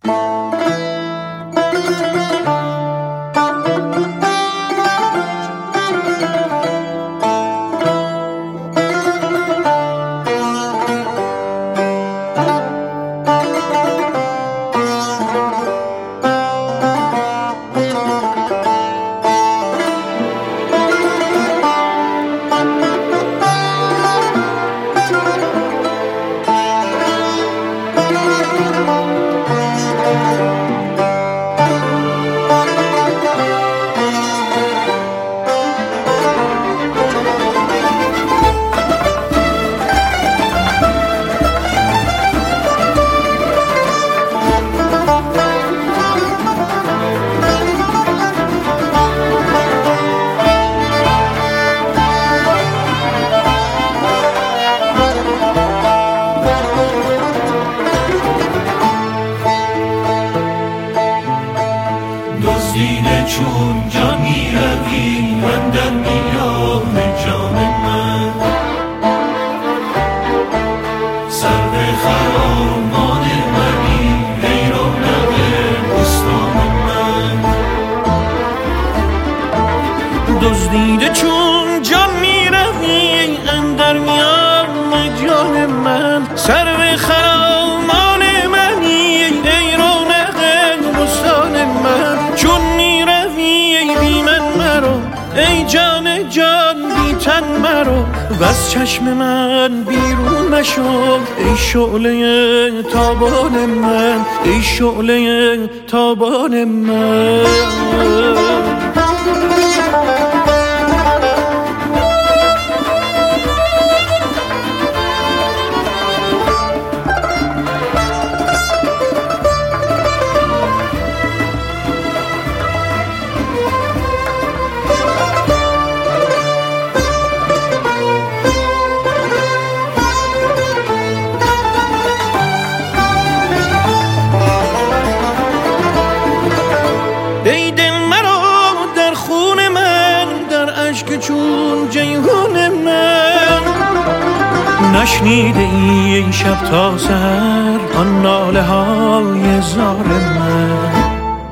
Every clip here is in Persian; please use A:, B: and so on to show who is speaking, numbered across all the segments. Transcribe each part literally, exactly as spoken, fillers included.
A: دزدیده چون جان می روی من در میان جان من، سرو خرامان منی ای رونق بستان من.
B: دزدیده چون جان می روی اندر میان جان من، سرو خرامان منی ای رونق بستان من. چون می روی بی من مرو ای جان جان بی تن مرو، وز چشم من بیرون مشو ای شعله تابان من، ای شعله تابان من. ای دل مرا در خون من، در اشک چون جیحون من. نشنیده ای این شب تا سحر آن ناله های زار من.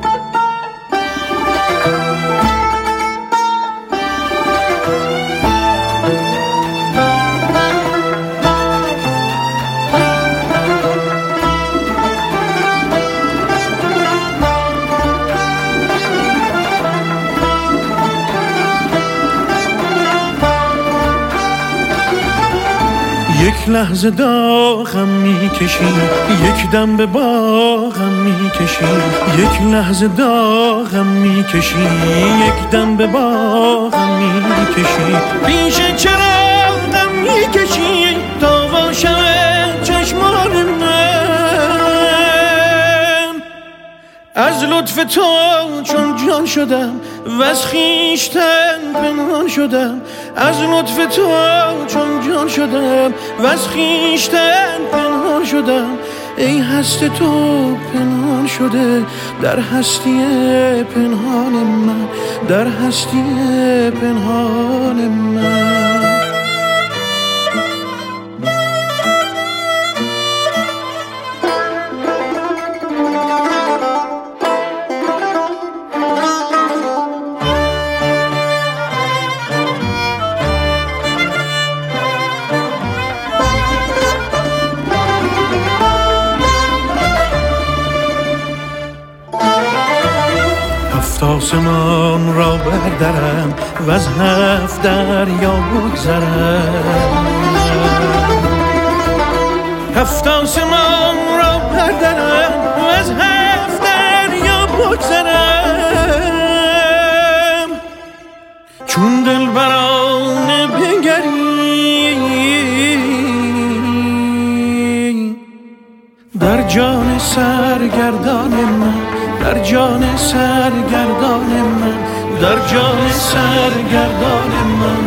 B: یک لحظه داغم میکشی، یک دم به باغم میکشی. یک لحظه داغم میکشی، یک دم به باغم میکشی. پیش چراغم میکشی تا باشم چشمان من. از لطف تو چون جان شدم وز خویشتن پنهان شدم. از لطف تو چون جان شدم وز خویشتن پنهان شدم. ای هست تو پنهان شده در هستی پنهان من، در هستی پنهان من. هفت آسمان را بردرم و از هفت دریا بگذرم. هفت آسمان را بردرم و از هفت دریا بگذرم. چون دلبرانه بنگری در جان سرگردان من، در جان سرگردان من، در جان سرگردان من.